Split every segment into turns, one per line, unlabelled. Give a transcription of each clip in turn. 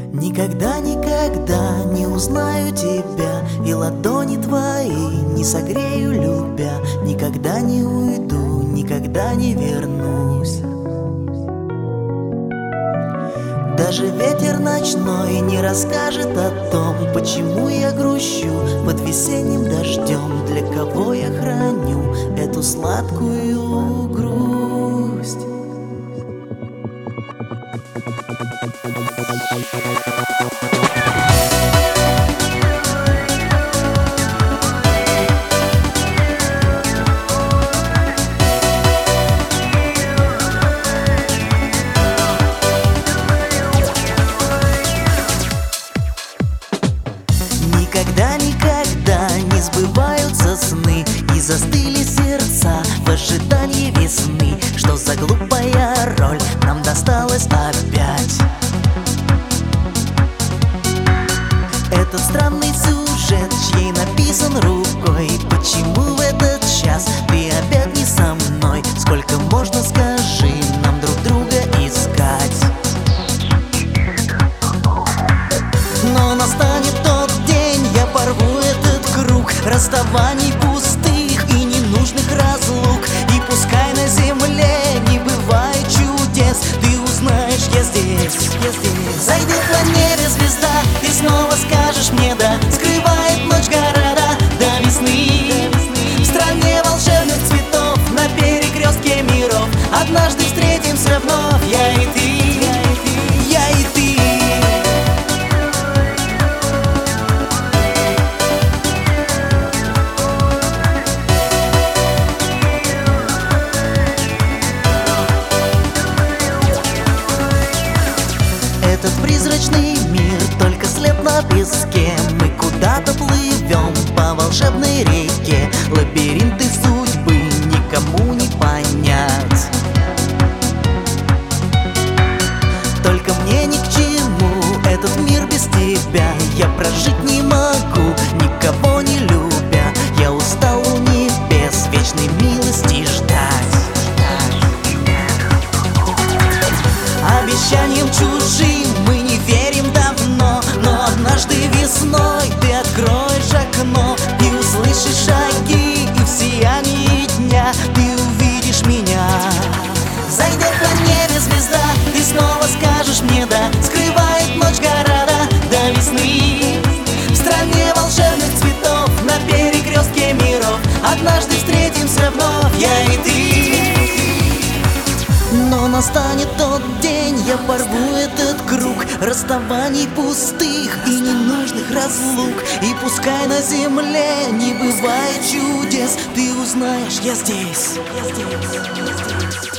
Никогда, никогда не узнаю тебя, и ладони твои не согрею, любя. Никогда не уйду, никогда не вернусь. Даже ветер ночной не расскажет о том, почему я грущу под весенним дождем. Для кого я храню эту сладкую грусть? Никогда, никогда не сбываются сны, и застыли сердца в ожидании весны. Что за глупая роль нам досталась опять? Этот странный сюжет, чьей написан рукой. Почему в этот час ты опять не со мной? Сколько можно, скажи, нам друг друга искать? Но настанет тот день, я порву этот круг расставаний пустых и ненужных разлук. И пускай на земле не бывает чудес, ты узнаешь, я здесь, я здесь. Зайдет на небе звезда, ты снова скажешь мне да. Скрывает ночь города до весны. В стране волшебных цветов, на перекрестке миров, однажды встретимся вновь, я и ты, я и ты. Этот призрачный мир, только след на песке. Мы куда-то плывем по волшебной реке. Лабиринты судьбы никому не понять. Только мне ни к чему этот мир без тебя. Я прожить не могу, никого не любя. Я устал у небес вечной милости ждать. Обещаниям чужим мы не верим давно, но однажды весной ты откроешь окно и услышишь шаги, и в сиянии дня ты увидишь меня. Зайдет на небе звезда, ты снова скажешь мне да. Скрывает ночь города до весны. В стране волшебных цветов, на перекрестке миров, однажды встретимся вновь, я и ты. Но настанет тот день, я порву этот круг расставаний пустых и ненужных разлук. И пускай на земле не бывает чудес, ты узнаешь, я здесь, я здесь, я здесь.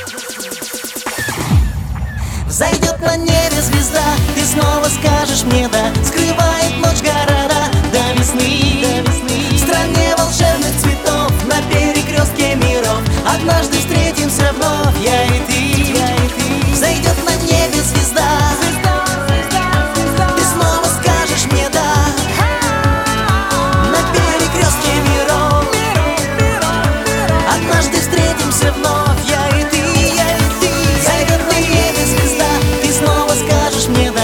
Взойдет на небе звезда, ты снова скажешь мне да. Скрывает ночь города до весны. В стране волшебных цветов, на перекрестке миров, однажды встретимся вновь, я и ты. Взойдет на небе звезда, ты снова скажешь мне да. На перекрестке миров, однажды встретимся вновь, я и ты, я и ты. Зайдет на небе звезда, ты снова скажешь мне да.